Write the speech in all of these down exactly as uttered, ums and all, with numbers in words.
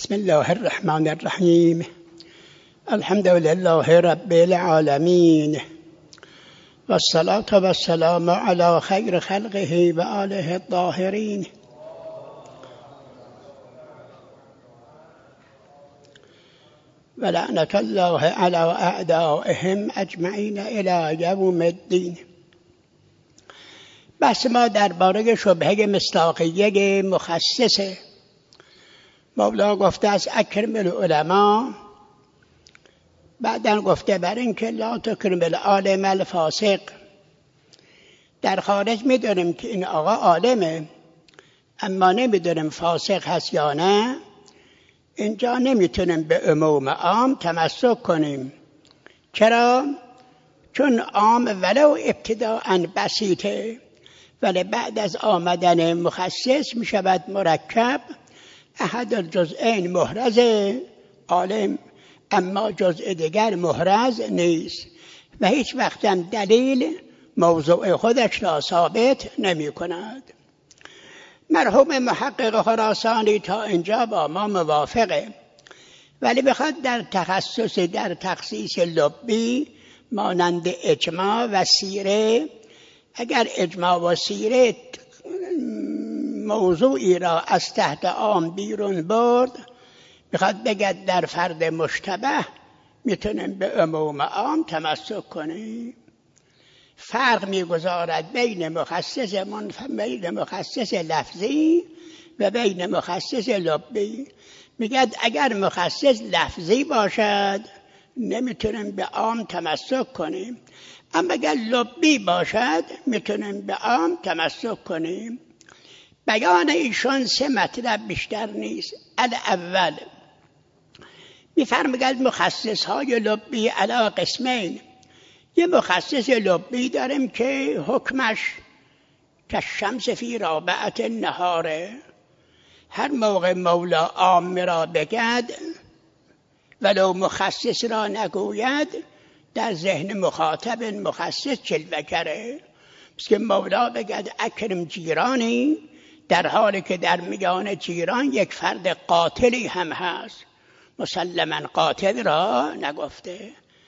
بسم الله الرحمن الرحیم. الحمد لله رب العالمین و الصلاة و السلام علی خیر خلقه و آله الطاهرین. و لعنت الله علی اعدائهم اجمعین الی یوم الدین. بحث ما درباره شبهه مصداقیه مخصصه. مولا گفته از اکرم العلماء، بعدن گفته بر این که لا تکرم العالم الفاسق. در خارج میدونیم که این آقا عالمه، اما نمیدونیم فاسق هست یا نه. اینجا نمیتونیم به عموم عام تمسک کنیم. چرا؟ چون عام ولو ابتداءً بسیطه، ولی بعد از آمدن مخصص میشود مرکب. احد الجزئین محرز عالم، اما جزء دیگر محرز نیست و هیچ وقت هم دلیل موضوع خودش را ثابت نمی کند. مرحوم محقق خراسانی تا اینجا با ما موافقه، ولی بخواد در تخصص در تخصیص لبی مانند اجماع و سیره، اگر اجماع و سیره موضوعی را از تحت عام بیرون برد، بخواد بگد در فرد مشتبه میتونیم به عموم عام تمسک کنیم. فرق میگذارد بین مخصص منف... بین مخصص لفظی و بین مخصص لبی. میگد اگر مخصص لفظی باشد نمیتونیم به عام تمسک کنیم، اما اگر لبی باشد میتونیم به عام تمسک کنیم. بیان ایشان سه مطلب بیشتر نیست. الاول میفرماید مخصص های لبی علی قسمین. یه مخصص لبی داریم که حکمش کالشمس فی رابعه النهار. هر موقع مولا عام را بگد ولو مخصص را نگوید، در ذهن مخاطب مخصص جلوه گره. پس که مولا بگد اکرم جیرانی، در حالی که در میان جیران یک فرد قاتلی هم هست. مسلماً قاتل را نگفته،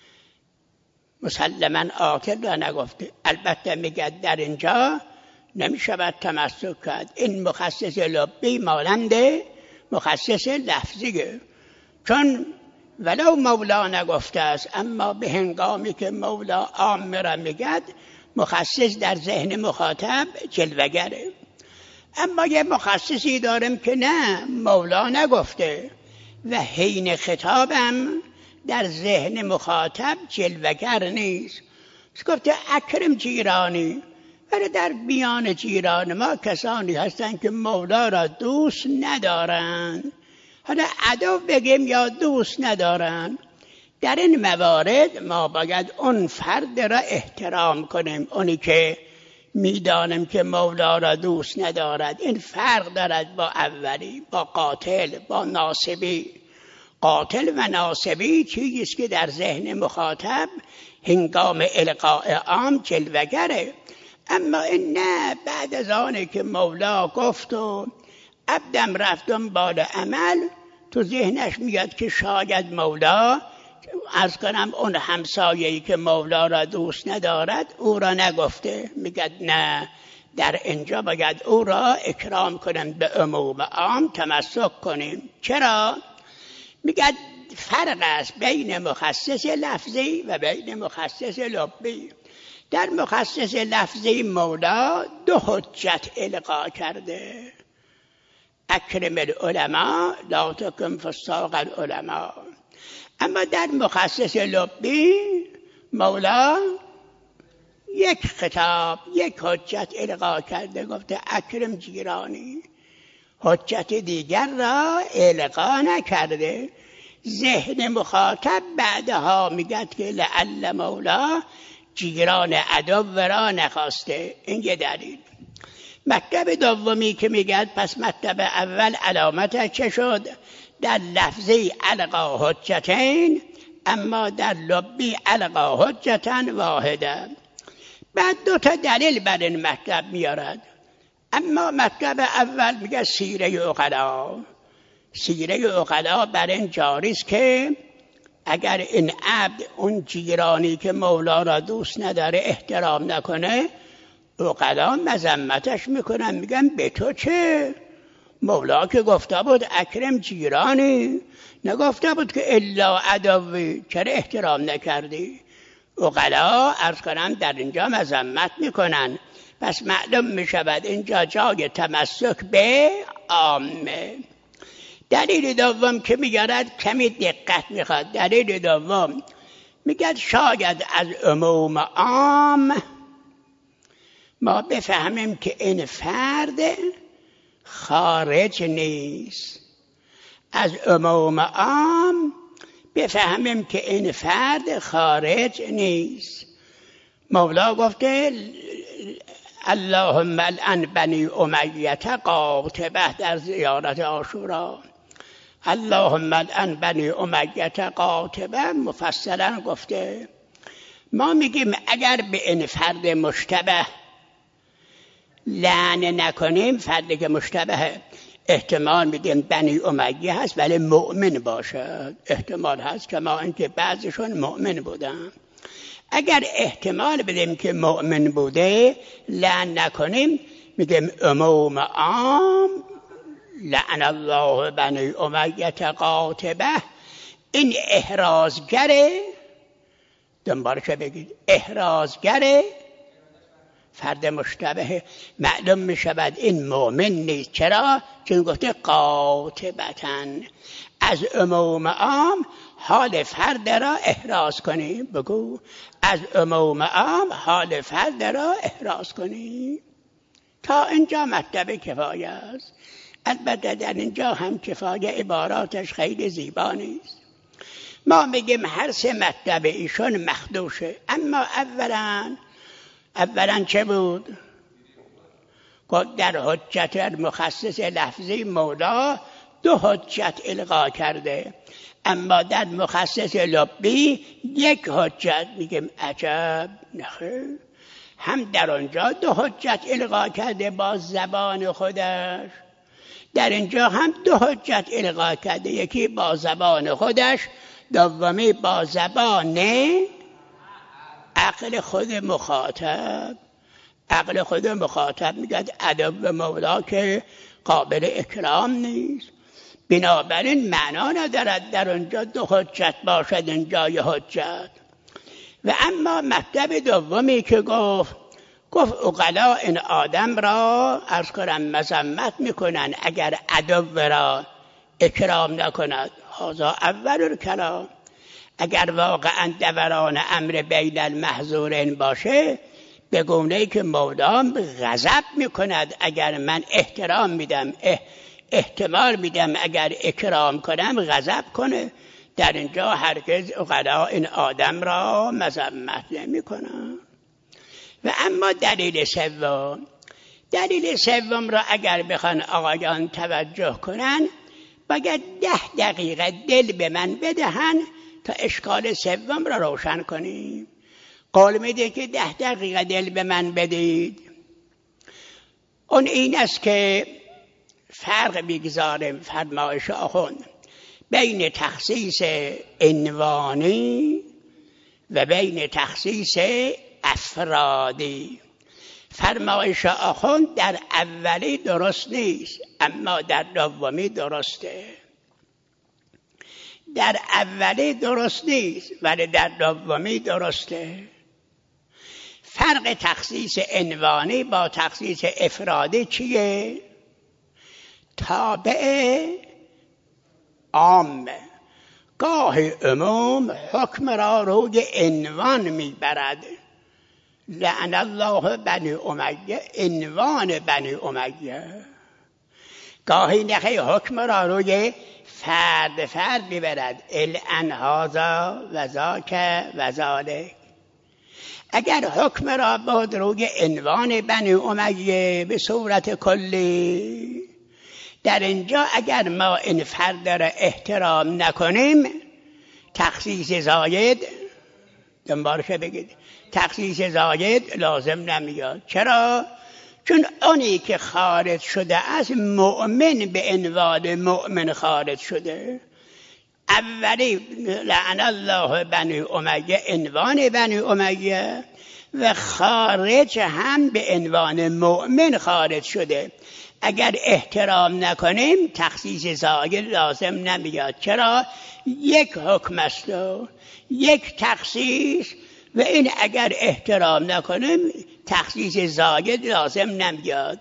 مسلماً قاتل را نگفته. البته میگه در اینجا نمیشود تمسک کرد. این مخصص لبی مانند مخصص لفظیه، چون ولو مولا نگفته است، اما به هنگامی که مولا عام را میگد مخصص در ذهن مخاطب جلوه‌گره. اما یه مخصصی داریم که نه، مولا نگفته و حین خطابم در ذهن مخاطب جلوه‌گر نیست. گفته اکرم جیرانی، ولی در میان جیران ما کسانی هستند که مولا را دوست ندارند، حالا عدو بگیم یا دوست ندارند. در این موارد ما باید اون فرد را احترام کنیم، اونی که میدانیم که مولا را دوست ندارد. این فرق دارد با اولی، با قاتل، با ناصبی. قاتل و ناصبی چیزیست که در ذهن مخاطب هنگام القاء عام جلوه‌گره. اما این نه، بعد از آنه که مولا گفت و عبدم رفتم بال عمل، تو ذهنش میاد که شاید مولا، از کنم اون همسایه‌ای که مولا را دوست ندارد او را نگفته. میگد نه، در اینجا باید او را اکرام کنیم، به عموم عام تمسک کنیم. چرا؟ میگد فرق است بین مخصص لفظی و بین مخصص لبی. در مخصص لفظی مولا دو حجت القا کرده: اکرم العلماء لا تکن فساق العلماء. اما در مخصص لبی مولا یک خطاب، یک حجت القا کرده، گفته اکرم جیرانی. حجت دیگر را القا نکرده. ذهن مخاطب بعدها میگد که لعل مولا جیران عدو را نخواسته. این یه دلیل. مطلب دومی که میگد پس مطلب اول علامت چه شد؟ در لفظی القا حجتین، اما در لبی القا حجتن واحده. بعد دو تا دلیل بر این مطلب میارد. اما مطلب اول میگه سیره عقلا، سیره عقلا بر این جاری است که اگر این عبد اون جیرانی که مولا را دوست نداره احترام نکنه، عقلا مذمتش میکنن، میگن به تو چه؟ مولا که گفته بود اکرم جیرانی، نگفته بود که الا عدوی، چرا احترام نکردی؟ عقلا عرض کنم در اینجا مذمت میکنن. پس معلوم میشود اینجا جای تمسک به عامه. دلیل دوم که میگرد کمی دقت میخواد. دلیل دوم میگد شاید از عموم عام ما بفهمیم که این فرد خارج نیست. از عموم عام بفهمیم که این فرد خارج نیست. مولا گفته اللهم الان بنی امیه قاطبه در زیارت عاشورا. اللهم الان بنی امیه قاطبه مفصلا گفته. ما میگیم اگر به این فرد مشتبه لعن نکنیم، فردی که مشتبه احتمال میدیم بنی امیه هست ولی مؤمن باشه، احتمال هست که ما اینکه بعضیشون مؤمن بودن. اگر احتمال بدیم که مؤمن بوده لعن نکنیم، میگیم عموم عام لعن الله بنی امیه قاطبه. این احرازگره، دنبالش بگید احرازگره فرد مشتبه. معلوم می شود این مؤمن نیست. چرا؟ چون گفته قاطبتاً. از عموم عام حال فرد را احراز کنیم. بگو از عموم عام حال فرد را احراز کنیم. تا اینجا مطلب کفایه است. البته در اینجا هم کفایه عباراتش خیلی زیبا نیست. ما میگیم هر سه مطلب ایشون مخدوشه. اما اولا اولا چه بود؟ گفت در حجت مخصص لفظی مولا دو حجت القا کرده، اما در مخصص لبی یک حجت. میگیم عجب، نخیر، هم در آنجا دو حجت القا کرده با زبان خودش، در اینجا هم دو حجت القا کرده، یکی با زبان خودش، دومی با زبان عقل خود مخاطب. عقل خود مخاطب میگه ادب مولا که قابل اکرام نیست، بنابراین معنا ندارد در اونجا دو حجت باشد اینجا یه حجت. و اما مطلب دومی که گفت گفت عقلا این آدم را عرض کنم مذمت میکنن اگر ادب را اکرام نکند. هذا اول الکلام. اگر واقعا دوران امر بین المحظورین باشه، به گونه‌ای که مولا غضب میکند اگر من احترام میدم، احتمال میدم اگر اکرام کنم غضب کنه. در اینجا هرگز عقلا این آدم را مذمت نمیکنن. و اما دلیل سوم، دلیل سوم را اگر بخوان آقایان توجه کنن، باید ده دقیقه دل به من بدهن تا اشکال سوم را روشن کنیم. قول میده که ده دقیقه دل به من بدید. اون این است که فرق بگذاریم فرمایش آخوند بین تخصیص عنوانی و بین تخصیص افرادی. فرمایش آخوند در اولی درست نیست، اما در دومی درسته. در اولی درست نیست ولی در دومی درسته. فرق تخصیص عنوانی با تخصیص افرادی چیه؟ تابع عامه. گاهی عموم حکم را روی عنوان میبرد. لعن الله بنی امیه، عنوان بنی امیه. گاهی نخی حکم را روی فرد فرد میبرد. الان هذا و ذاک و ذالک. اگر حکم را بود روی عنوان بنی امیه به صورت کلی، در اینجا اگر ما این فرد را احترام نکنیم، تخصیص زاید، دنبالش بگید، تخصیص زاید لازم نمیاد. چرا؟ چون اونی که خارج شده از مؤمن به عنوان مؤمن خارج شده. اولی لعن الله بنی امیه عنوان بنی امیه و خارج هم به عنوان مؤمن خارج شده. اگر احترام نکنیم تخصیص ظاهر لازم نمیاد. چرا؟ یک حکم است و یک تخصیص و این اگر احترام نکنیم تخصیص ظاهر لازم نمیاد.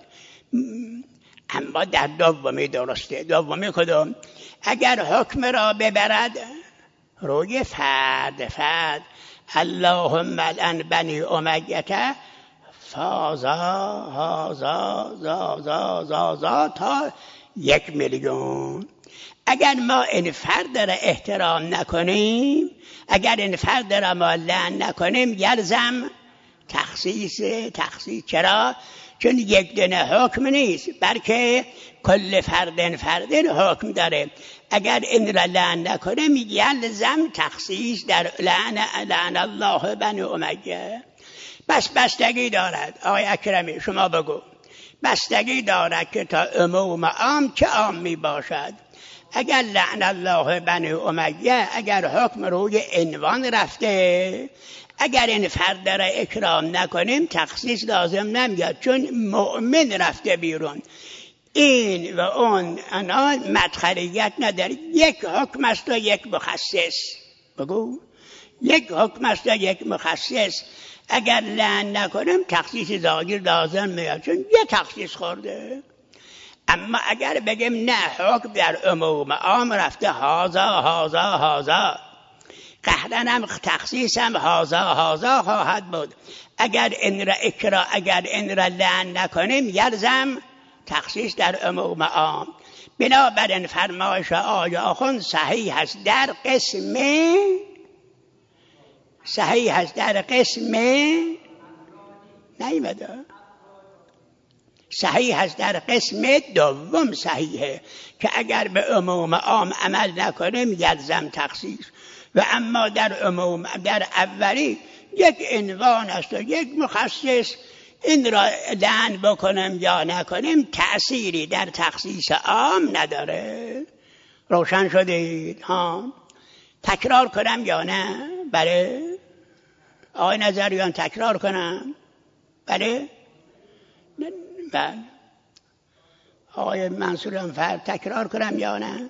اما در دومی درسته. دومی کدوم؟ اگر حکم را ببرد روی فرد فرد اللهم لعن بنی امیه فازا هازا زازا زازا تا یک میلیون. اگر ما این فرد را احترام نکنیم، اگر این فرد را ما لعن نکنیم یلزم تخصیص تخصیص. چرا؟ چون یک دونه حکم نیست بلکه کل فردن فردن حکم داره. اگر این را لعن نکنیم یلزم تخصیص در لعن لعن الله بنی امیه. بس بستگی دارد. آقای اکرمی شما بگو بستگی دارد که تا عموم عام چه عام می باشد. اگر لعن الله بنی امیه اگر حکم روی عنوان رفته، اگر این فرد را اکرام نکنیم تخصیص لازم نمیاد چون مؤمن رفته بیرون. این و اون انا مدخلیت نداره. یک حکم است و یک مخصص. بگو یک حکم است و یک مخصص. اگر لعن نکنیم تخصیص ظاهر لازم میاد چون یه تخصیص خورده. اما اگر بگیم نه حکم در عموم عام رفته هازا هازا هازا قهرن هم تخصیص هم هازا هازا خواهد بود. اگر این را اکرا اگر این را لعن نکنیم یلزم تخصیص در عموم عام. بنابراین فرمایش آقای آخوند صحیح است در قسم صحیح است در قسم نیمده صحیح است در قسم دوم صحیحه که اگر به عموم عام عمل نکنیم یلزم تخصیص. و اما در عموم در اولی یک عنوان است و یک مخصص، این را لعن بکنم یا نکنیم تأثیری در تخصیص عام نداره. روشن شدید؟ ها تکرار کنم یا نه؟ بله. آقای نظریان تکرار کنم؟ بله. بله. آقای منصوریان فرد تکرار کنم یا نه؟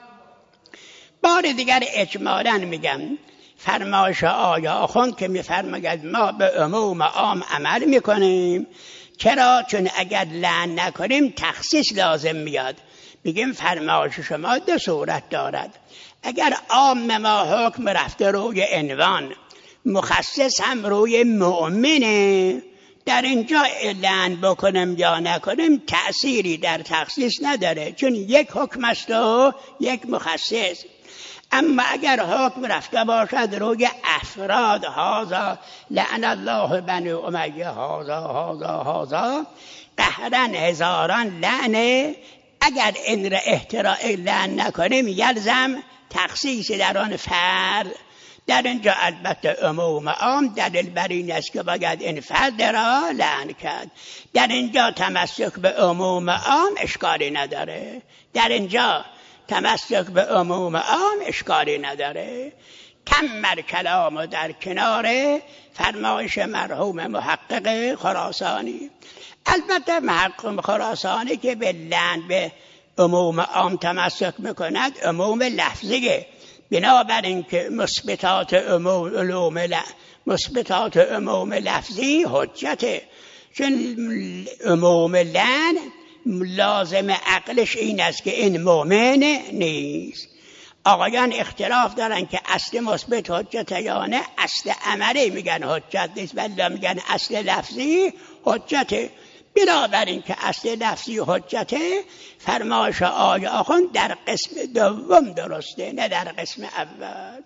بار دیگر اجمالاً میگم فرمایش آقای آخوند که میفرماید ما به عموم عام عمل میکنیم. چرا؟ چون اگر لعن نکنیم تخصیص لازم میاد. میگیم فرمایش شما دو صورت دارد. اگر عام ما حکم رفته روی عنوان، مخصص هم روی مؤمنه، در اینجا لعن بکنم یا نکنم تأثیری در تخصیص نداره چون یک حکم است و یک مخصص. اما اگر حکم رفته باشد روی افراد هازا لعن الله بنی امیه هازا هازا هازا قهرن هزاران لعنه، اگر این را احتراء لعن نکنیم یلزم تخصیص در آن فرد. در اینجا البته عموم عام دلیل بر این است که باید این فرد را لعن کرد. در اینجا تمسک به عموم عام اشکالی نداره. در اینجا تمسک به عموم عام اشکالی نداره. کمر کلام در کنار فرمایش مرحوم محقق خراسانی. البته محقق خراسانی که به لعن به عموم عام تمسک میکند عموم لفظیه. بنابراین که مثبتات عموم علوم مثبتات عموم لفظی حجته، چون عموم لعن لازم عقلش این است که این مؤمن نیست. آقایان اختلاف دارن که اصل مثبت حجت یا نه. اصل عملی میگن حجت نیست ولی میگن اصل لفظی حجته. بنابراین که اصل لفظی حجته، فرمایش آقای آخوند در قسم دوم درسته نه در قسم اول.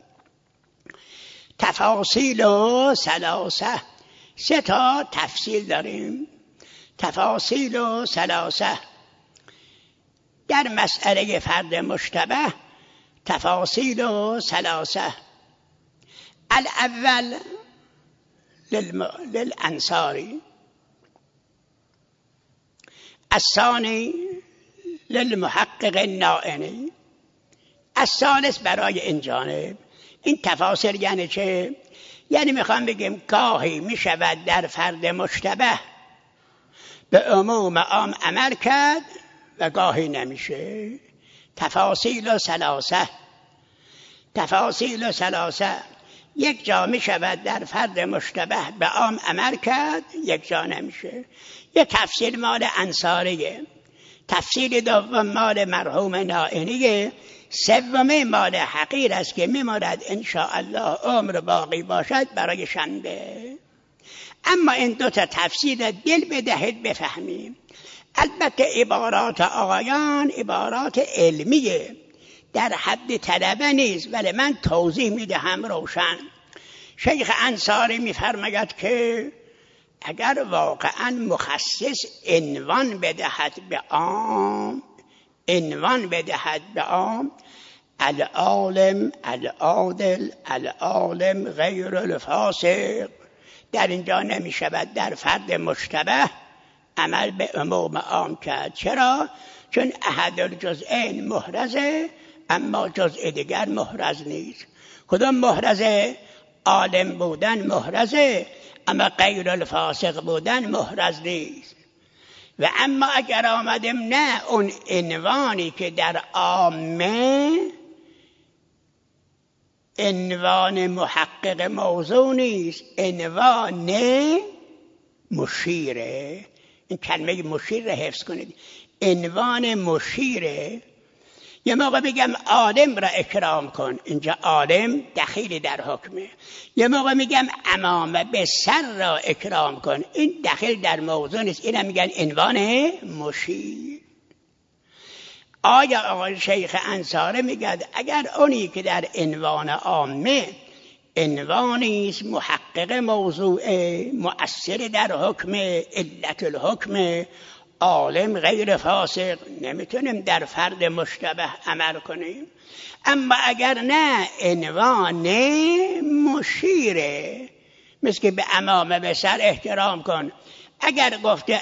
تفاصیل و ثلاثه، سه تا تفصیل داریم. تفاصیل و ثلاثه در مسئله فرد مشتبه. تفاصیل و ثلاثه. الاول للم... للانصاری الثانی للمحقق النائنی. الثالث برای این جانب. این تفاسیر یعنی چه؟ یعنی میخوام بگیم گاهی میشود در فرد مشتبه به عموم عام عمل کرد و گاهی نمیشه. تفاصیل و ثلاثه تفاصیل و ثلاثه یک جا میشود در فرد مشتبه به عام عمل کرد، یک جا نمیشه. یک تفصیل مال انصاریه، تفصیل دوم مال مرحوم نائینیه، سومی مال حقیر است که میماند انشاءالله عمر باقی باشد برای شنبه. اما این دو تا تفسیر دل بدهید بفهمیم. البته عبارات آقایان عبارات علمیه، در حد طلبه نیست، ولی من توضیح میدهم روشن. شیخ انصاری میفرماید که اگر واقعا مخصص عنوان بدهد به عام، عنوان بدهد به عام، العالم العادل العالم غیر الفاسق، در اینجا نمی شود در فرد مشتبه عمل به عموم عام کرد. چرا؟ چون احد الجزئین محرزه اما جزء دیگر محرز نیست. کدام محرزه؟ عالم بودن محرزه اما غیر الفاسق بودن محرز نیست. و اما اگر آمدیم نه اون عنوانی که در عامه عنوان محقق موضوع نیست، عنوان مشیره. این کلمه مشیر را حفظ کنید، عنوان مشیره. یه موقع بگم عالم را اکرام کن، اینجا عالم دخیل در حکمه. یه موقع میگم امامه به سر را اکرام کن، این دخیل در موضوع نیست، اینا میگن عنوان مشیر. آیا آقای شیخ انصاری میگه اگر اونی که در عنوان عامه عنوانی است محقق موضوع مؤثر در حکم علت الحکم عالم غیر فاسق، نمیتونیم در فرد مشتبه عمل کنیم. اما اگر نه عنوان مشیره، مثل که به امامه به سر احترام کن، اگر گفته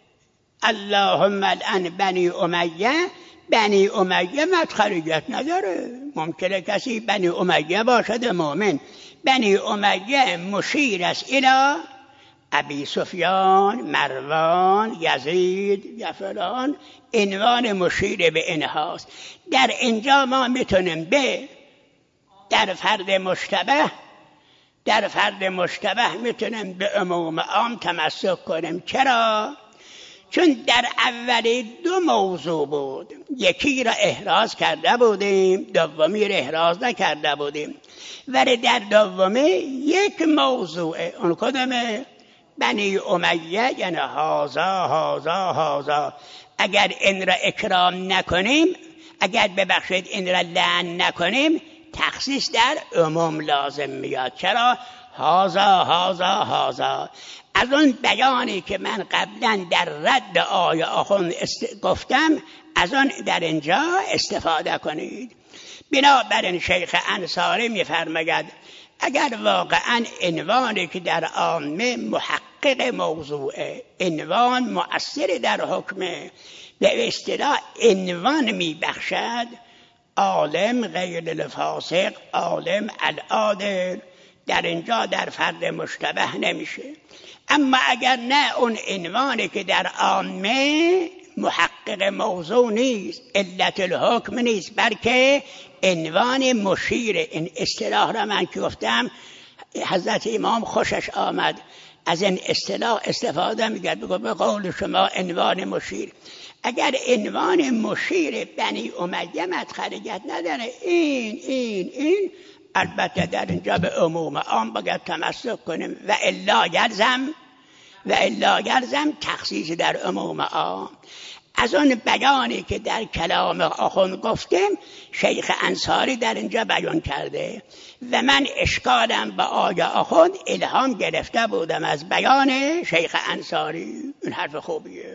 اللهم الان بنی امیه، بنی امیه مدخلیت نداره. ممکنه کسی بنی امیه باشد مؤمن، بنی امیه مشیر است الی ابی سفیان، مروان، یزید یا فلان، عنوان مشیر به اینهاست. در اینجا ما میتونیم به در فرد مشتبه در فرد مشتبه میتونیم به عموم عام تمسک کنیم. چرا؟ چون در اولی دو موضوع بود، یکی را احراز کرده بودیم، دومی را احراز نکرده بودیم، ولی در دومی یک موضوع، اون کدومه؟ بنی امیه، یعنی هازا هازا هازا. اگر این را اکرام نکنیم، اگر ببخشید این را لعن نکنیم، تخصیص در عموم لازم میاد. چرا؟ هازا هازا هازا. از اون بیانی که من قبلا در رد آیه آخوند است... گفتم، از اون در اینجا استفاده کنید. بنابراین شیخ انصاری میفرماید اگر واقعا عنوانی که در عامه محقق موضوع، عنوان مؤثر در حکم، به اصطلاح عنوان میبخشد عالم غیر الفاسق، عالم العادل، در اینجا در فرد مشتبه نمیشه. اما اگر نه اون عنوانی که در عامه محقق موضوع نیست، علت الحکم نیست، بلکه عنوان مشیر، این اصطلاح را من که گفتم حضرت امام خوشش آمد، از این اصطلاح استفاده میگرد، بگو به قول شما عنوان مشیر. اگر عنوان مشیر بنی امیه مدخلیت نداره، این این این البته در اینجا به عموم عام باید تمسک کنیم و الا یلزم و الا یلزم تخصیص در عموم عام. از اون بیانی که در کلام آخوند گفتیم شیخ انصاری در اینجا بیان کرده و من اشکالم با آیه آخوند الهام گرفته بودم از بیان شیخ انصاری. این حرف خوبیه،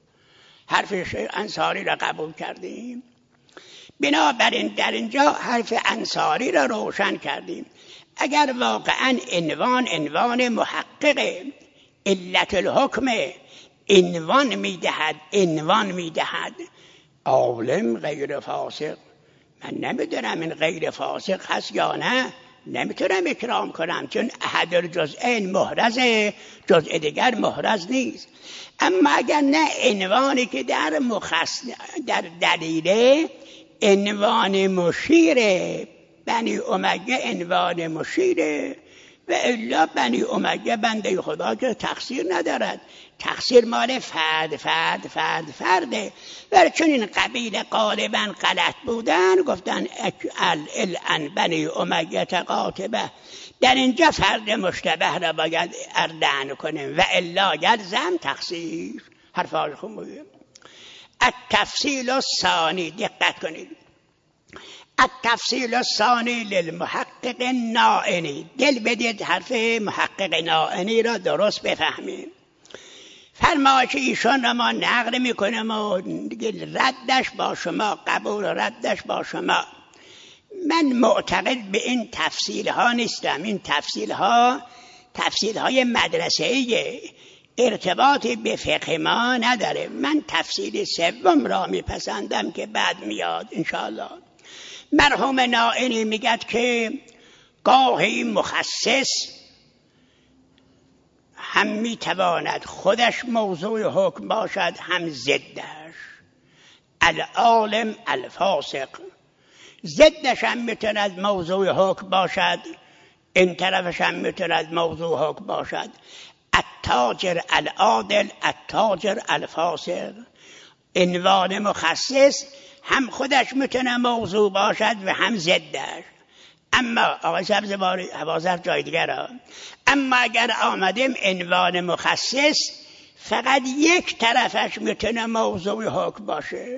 حرف شیخ انصاری را قبول کردیم. بنابراین در اینجا حرف انصاری را روشن کردیم. اگر واقعا عنوان عنوان محقق علت الحکم، عنوان میدهد عنوان میدهد عالم غیر فاسق. من نمیدونم این غیر فاسق هست یا نه، نمیتونم اکرام کنم، چون احد الجزئین محرزه، جزء دیگر محرز نیست. اما اگر نه عنوانی که در مخص در دلیله عنوان مشیر بنی امیه عنوان مشیره، و الا بنی امیه بنده خدا که تقصیر ندارد، تقصیر مال فرد فرد فرد فرده. ولی چون این قبیله غالبا غلط بودن گفتن الان بنی امیه قاطبه، در اینجا فرد مشتبه را باید اردن کنیم و الا یلزم تقصیر. حرفاش خوب بگیم. التفصیل الثانی، دقت کنید، التفصیل الثانی للمحقق نائنی. دل بدید حرف محقق نائنی را درست بفهمید. فرمایش ایشان را ما نقل میکنیم و ردش با شما، قبول ردش با شما. من معتقد به این تفصیل ها نیستم. این تفصیل ها تفصیل های مدرسه‌ای، ارتباطی به فقه ما نداره. من تفصیل سوم را میپسندم که بعد میاد انشاءالله. مرحوم نائینی میگد که گاهی مخصص هم میتواند خودش موضوع حکم باشد هم ضدش. العالم الفاسق، ضدش هم میتواند موضوع حکم باشد، این طرفش هم میتواند موضوع حکم باشد. التاجر العادل التاجر الفاسق. عنوان مخصص هم خودش میتونه موضوع باشد و هم ضدش. اما آقای سبزواری حوازر جای دیگر ها. اما اگر آمدیم عنوان مخصص فقط یک طرفش میتونه موضوع حکم باشه،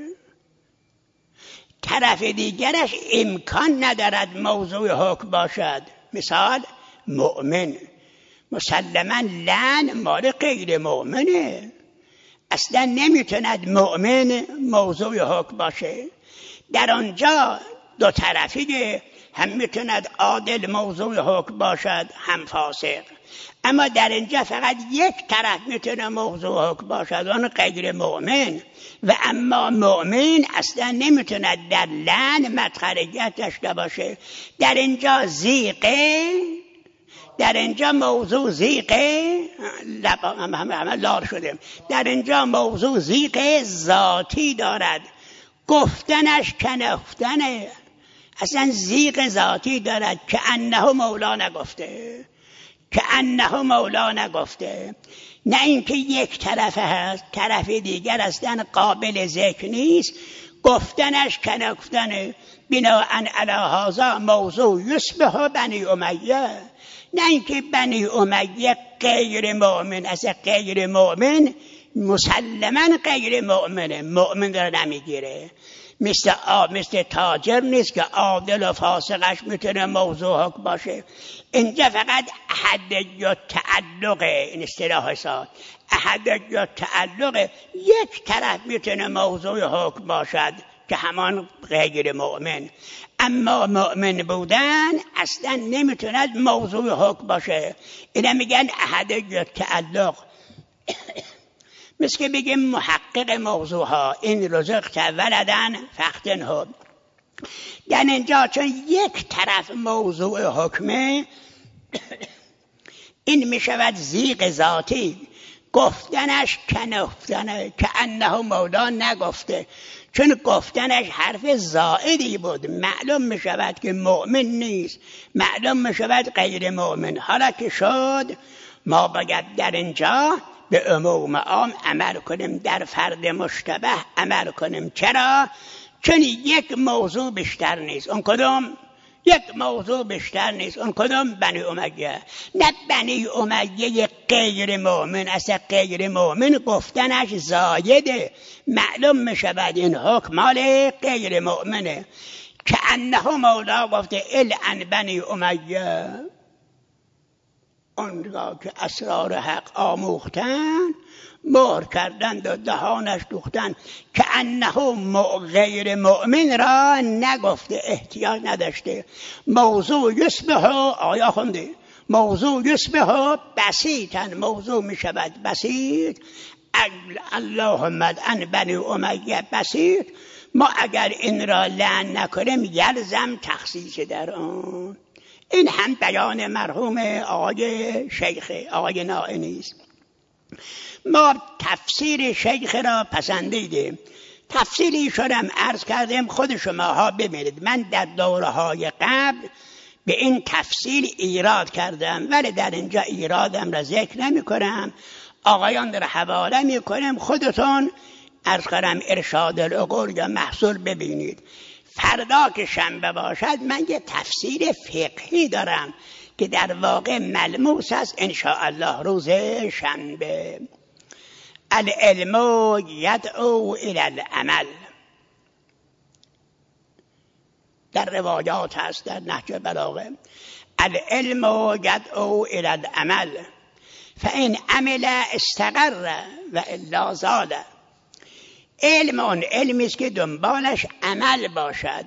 طرف دیگرش امکان ندارد موضوع حکم باشد. مثال مؤمن، مسلما لعن مال غیر مؤمنه، اصلا نمیتوند مؤمن موضوع حکم باشه. در آنجا دو طرفیه، هم میتوند عادل موضوع حکم باشد هم فاسق. اما در اینجا فقط یک طرف میتونه موضوع حکم باشد، اون غیر مؤمن. و اما مؤمن اصلا نمیتوند در لعن مدخلیت داشته باشه. در اینجا زیقه، در اینجا موضوع زیقه همه همه لار شده. در اینجا موضوع زیقه ذاتی دارد، گفتنش کنفتنه، اصلا زیق ذاتی دارد که انه مولا نگفته، که انه مولا نگفته. نه اینکه یک طرف هست، طرف دیگر اصلا قابل ذکر نیست، گفتنش کنفتنه. بناءً علی هذا موضوع یشبه بنی امیه. نه اینکه بنی امیه غیر مؤمن، اصلا غیر مؤمن مسلما غیر مؤمنه، مؤمن را نمیگیره. مثل آب مثل تاجر نیست که عادل و فاسقش میتونه موضوع حکم باشه. اینجا فقط احد یا تعلقه، این اصطلاح حساب احد یا تعلقه، یک طرف میتونه موضوع حکم باشد که همان غیر مؤمن. اما مؤمن بودن اصلا نمیتوند موضوع حکم باشه. اینا میگن احد یا تعلق. مثل که بگیم محقق موضوع ها این رزقت ولدن فختنه. در اینجا چون یک طرف موضوع حکمه، این میشود زیغ ذاتی، گفتنش کنفتنه، که انه مولا نگفته. چون گفتنش حرف زائدی بود، معلوم میشود که مؤمن نیست، معلوم میشود غیر مؤمن. حالا که شد ما باید در اینجا به عموم عام عمل کنیم، در فرد مشتبه عمل کنیم. چرا؟ چون یک موضوع بیشتر نیست. اون کدوم؟ یک موضوع بیشتر نیست. اون کدوم؟ بنی امیه. نه بنی امیه غیر مؤمن، اصلا غیر مؤمن گفتنش زایده، معلوم میشود این حکم مال غیر مؤمنه. که انه مولا گفته الان بنی امیه، اونگاه که اسرار حق آموختن مهر کردند و دهانش دوختن. که انه غیر مؤمن را نگفته، احتیاج نداشته. موضوع یشبه آیا خونده، موضوع یشبه بسیطن، موضوع می شود بسیط. اللهم ان بنی امیه بسیط، ما اگر این را لعن نکنیم یلزم تخصیص در آن. این هم بیان مرحوم آقای شیخ آقای نائینی است. ما تفسیر شیخ را پسندیدیم. تفسیری شدم عرض کردم خود شماها ببینید. من در دوره‌های قبل به این تفسیر ایراد کردم، ولی در اینجا ایرادم را ذکر نمی کنم، آقایان را حواله می کنم، خودتون عرض کنم ارشاد العقول یا محصول ببینید. فردا که شنبه باشد من یه تفسیر فقهی دارم که در واقع ملموس است ان شاء الله روز شنبه. العلم یدعو الی العمل، در روایات هست در نهج بلاغه، العلم یدعو الی العمل فان عمل استقر و الا زال. علم اون علمی است که دنبالش عمل باشد.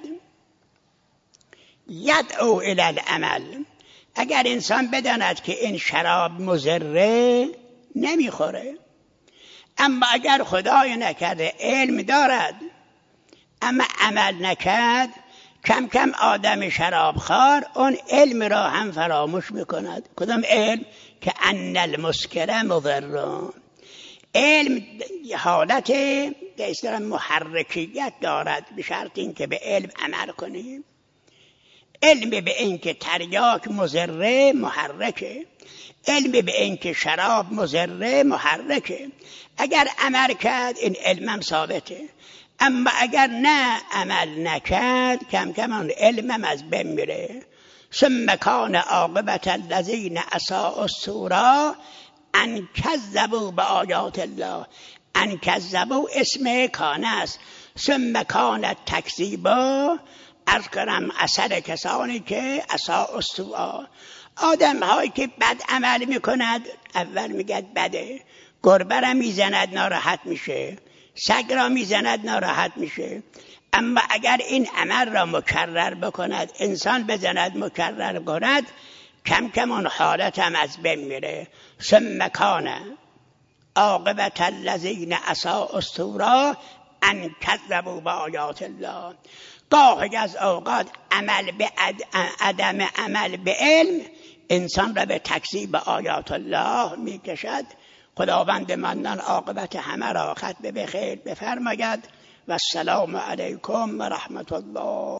یدعو الی العمل، اگر انسان بداند که این شراب مضره نمیخوره، اما اگر خدای نکرده علم دارد اما عمل نکرد، کم کم آدم شرابخوار اون علم را هم فراموش میکند. کدام علم؟ که ان المسکر مضر. علم حالت به اصطلاح محرکیت دارد، به شرط اینکه به علم عمل کنیم. علم به اینکه تریاک مضره محرکه، علم به اینکه شراب مضره محرکه. اگر عمل کرد این علمم ثابته، اما اگر نه عمل نکرد کم کم اون علمم از بین میره. ثم کان عاقبت الذین اساءوا الصورا ان کذبوا بآیات الله. ان کذبوا اسم کان است. ثم کان تکذیبا، عرض کنم اثر کسانی که اساءوا الصورا، آدم هایی که بد عمل میکند اول میگد بده، گربه را میزند ناراحت میشه، سگ را میزند ناراحت میشه، اما اگر این عمل را مکرر بکند، انسان بزند مکرر کند، کم کم اون حالت هم از بین میره. ثم کان عاقبت الذین اساءوا الصورا ان کذبوا بآیات الله. گاهی از اوقات عمل به عدم عمل به علم انسان را به تکذیب آیات الله میکشد. خداوند منان عاقبت همه را ختم به خیر بفرماید و السلام علیکم و رحمت الله.